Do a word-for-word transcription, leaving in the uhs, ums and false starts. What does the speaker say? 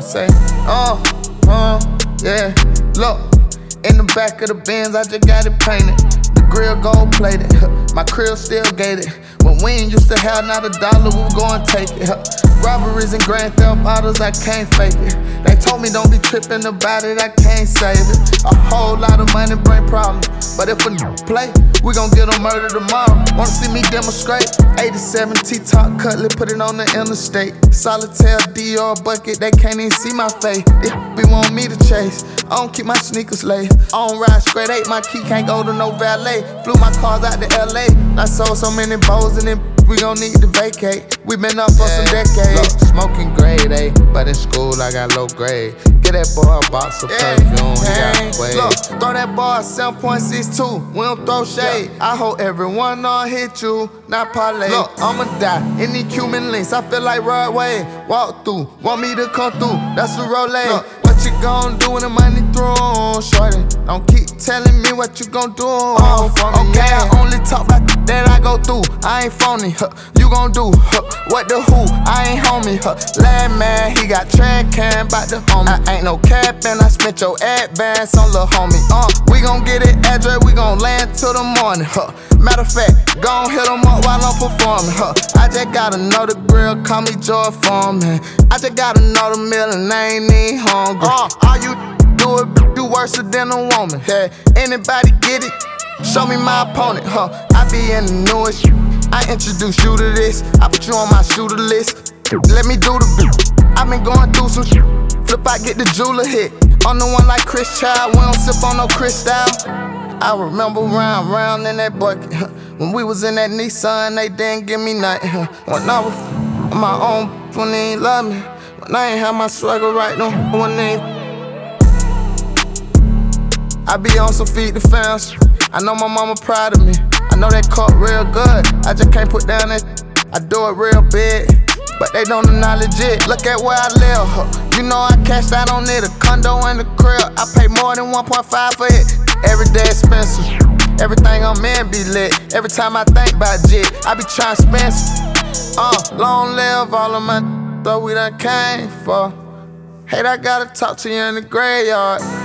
say, oh, uh, yeah. Look, in the back of the Benz, I just got it painted. The grill gold plated, my crib still gated. When we ain't used to have not a dollar, we go and take it. Robberies and grand theft autos, I can't fake it. They told me don't be tripping about it, I can't save it. A whole lot of money bring problems, but if a n play, we gon' get them murdered tomorrow. Wanna see me demonstrate? eighty-seven T-top cutlet, put it on the interstate. Solitaire Dior bucket, they can't even see my face. If be want me to chase, I don't keep my sneakers late. I don't ride straight eight, my key can't go to no valet. Flew my cars out to L A, I sold so many bows and then we gon' need to vacate. We been up for yeah. some decades. Look, smoking grade A, but in school I got low grade. Get that boy a box of yeah. perfume, he got weight. Look, throw that boy a seven point six two, we don't throw shade. Yeah. I hope everyone don't hit you, not parlay. Look, I'ma die in these Cuban links, I feel like Rod Wave. Walk through, want me to come through, that's the Rolay. Look, what you gon' do when the money through, shorty? Don't keep telling me what you gon' do. Oh, okay, yeah. I only talk about that I go through. I ain't phony, huh. You gon' do huh. what the who? I ain't homie, huh. Lad man, he got track can bout the homie. I ain't no cap and I spent your advance on lil' homie. Uh, we gon' get it address, we gon' land till the morning, huh. Matter of fact, gon' hit them up while I'm performing, huh. I just gotta know the grill, call me Joy Foreman. I just gotta know the meal and I ain't even hungry. Uh, all you do it, do worse than a woman. Hey, anybody get it? Show me my opponent, huh? I be in the newest shit. I introduce you to this. I put you on my shooter list. Let me do the beat. I been going through some shit. Flip, I get the jeweler hit. On the one like Chris Child, we don't sip on no crystal. I remember round, round in that bucket. Huh? When we was in that Nissan, they didn't give me nothing. Huh? When I was on my own, when they ain't love me. When I ain't have my swagger right, no, when they ain't. I be on some feed the fans. I know my mama proud of me. I know that cut real good. I just can't put down that. I do it real big, but they don't acknowledge it. Look at where I live. Huh? You know I cashed out on it. A condo and a crib. I pay more than one point five for it. Every day expensive. Everything I'm in be lit. Every time I think about jit, I be trying to spend. Uh, long live all of my though we done came for. Hate I gotta talk to you in the graveyard.